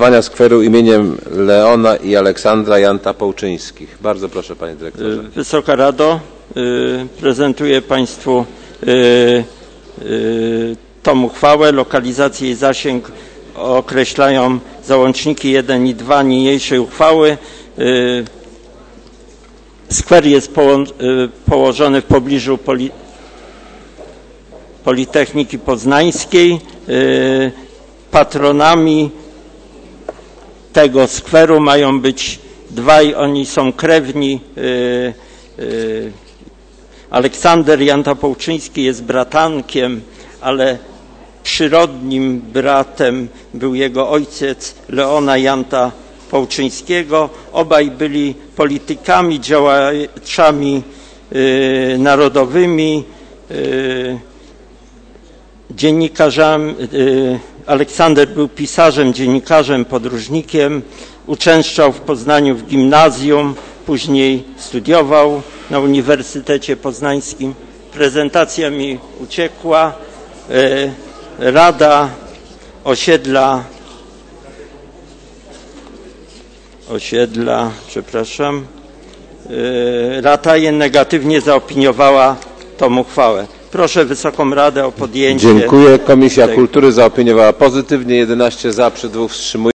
użytkowania skweru imieniem Leona i Aleksandra Janta Połczyńskich. Bardzo proszę, panie dyrektorze. Wysoka Rado, prezentuję państwu tą uchwałę. Lokalizację i zasięg określają załączniki 1 i 2 niniejszej uchwały. Skwer jest położony w pobliżu Politechniki Poznańskiej. Patronami tego skweru mają być dwaj, oni są krewni. Aleksander Janta Połczyński jest bratankiem, ale przyrodnim bratem był jego ojciec Leona Janta Połczyńskiego. Obaj byli politykami, działaczami narodowymi, dziennikarzami. Aleksander był pisarzem, dziennikarzem, podróżnikiem. Uczęszczał w Poznaniu w gimnazjum, później studiował na Uniwersytecie Poznańskim. Prezentacja mi uciekła. Rada osiedla, Rataje negatywnie zaopiniowała tą uchwałę. Proszę Wysoką Radę o podjęcie. Dziękuję. Komisja Kultury zaopiniowała pozytywnie. 11 za, przy 2 wstrzymujących się.